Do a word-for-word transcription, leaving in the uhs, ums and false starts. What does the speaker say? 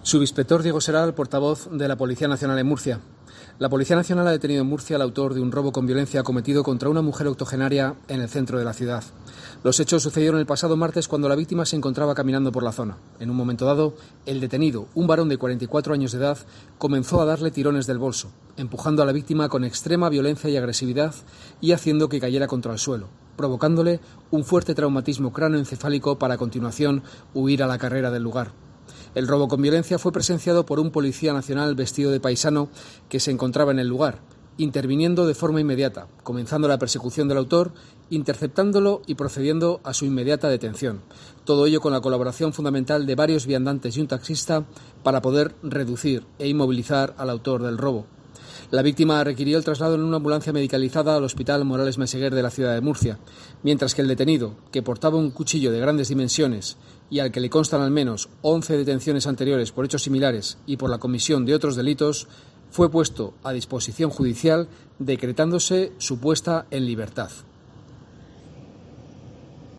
Subinspector Diego Seral, portavoz de la Policía Nacional en Murcia. La Policía Nacional ha detenido en Murcia al autor de un robo con violencia cometido contra una mujer octogenaria en el centro de la ciudad. Los hechos sucedieron el pasado martes cuando la víctima se encontraba caminando por la zona. En un momento dado, el detenido, un varón de cuarenta y cuatro años de edad, comenzó a darle tirones del bolso, empujando a la víctima con extrema violencia y agresividad y haciendo que cayera contra el suelo, provocándole un fuerte traumatismo cráneoencefálico para a continuación huir a la carrera del lugar. El robo con violencia fue presenciado por un policía nacional vestido de paisano que se encontraba en el lugar, interviniendo de forma inmediata, comenzando la persecución del autor, interceptándolo y procediendo a su inmediata detención. Todo ello con la colaboración fundamental de varios viandantes y un taxista para poder reducir e inmovilizar al autor del robo. La víctima requirió el traslado en una ambulancia medicalizada al Hospital Morales Meseguer de la ciudad de Murcia, mientras que el detenido, que portaba un cuchillo de grandes dimensiones y al que le constan al menos once detenciones anteriores por hechos similares y por la comisión de otros delitos, fue puesto a disposición judicial decretándose su puesta en libertad.